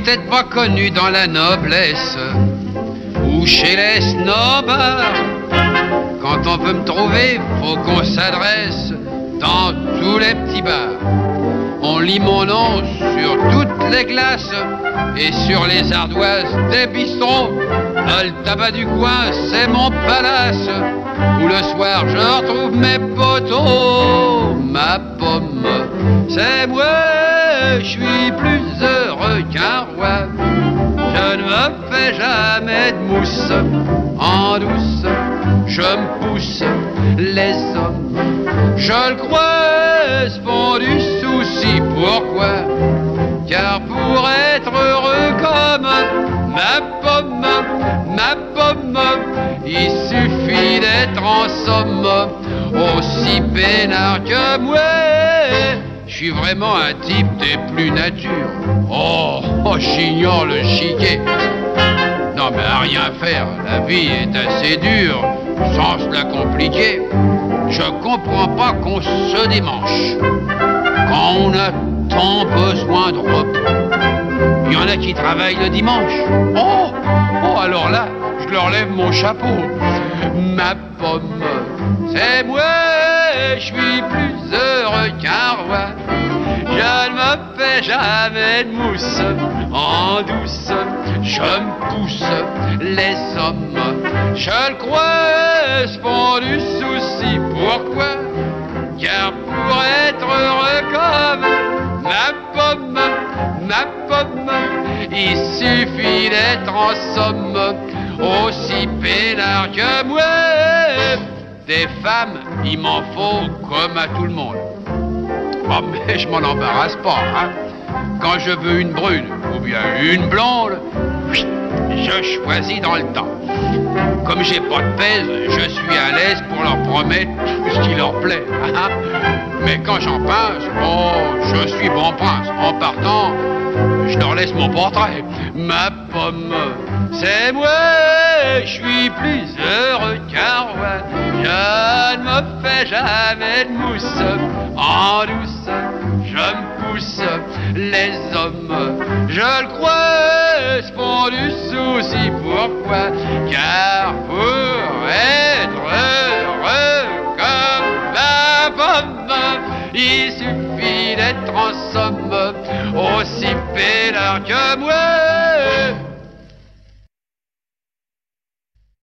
peut-être pas connu dans la noblesse ou chez les snobs. Quand on veut me trouver, faut qu'on s'adresse dans tous les petits bars. On lit mon nom sur toutes les glaces et sur les ardoises des bistrots. Le tabac du coin, c'est mon palace, où le soir je retrouve mes poteaux. Ma pomme, c'est moi, je suis plus heureux qu'un roi. Je ne me fais jamais de mousse en douce. Je me pousse les hommes, je le crois, se font du souci. Pourquoi? Car pour être heureux comme ma pomme, il suffit d'être en somme aussi peinard que moi. Je suis vraiment un type des plus nature. Oh, j'ignore le chiquet. Non mais à rien faire, la vie est assez dure, sans se la compliquer. Je comprends pas qu'on se démanche quand on a tant besoin de repos. Il y en a qui travaillent le dimanche. Oh, alors là, je leur lève mon chapeau. Ma pomme, c'est moi, je suis plus heureux qu'un roi. Je ne me fais jamais de mousse en douce. Je me pousse les hommes, je le crois, se font du souci. Pourquoi? Car pour être heureux comme ma pomme, il suffit d'être en somme aussi peinard que moi. Des femmes, il m'en faut comme à tout le monde. Oh, mais je m'en embarrasse pas, hein. Quand je veux une brune ou bien une blonde, je choisis dans le temps. Comme j'ai pas de pèse, je suis à l'aise pour leur promettre tout ce qui leur plaît, hein. Mais quand j'en pince, je suis bon prince. En partant, je leur laisse mon portrait. Ma pomme, c'est moi, je suis plus heureux qu'un roi. Je ne me fais jamais de mousse en douce. Je me pousse les hommes, je le crois, se font du souci. Pourquoi? Car pour être heureux comme ma pomme, il suffit d'être en somme aussi peinard que moi.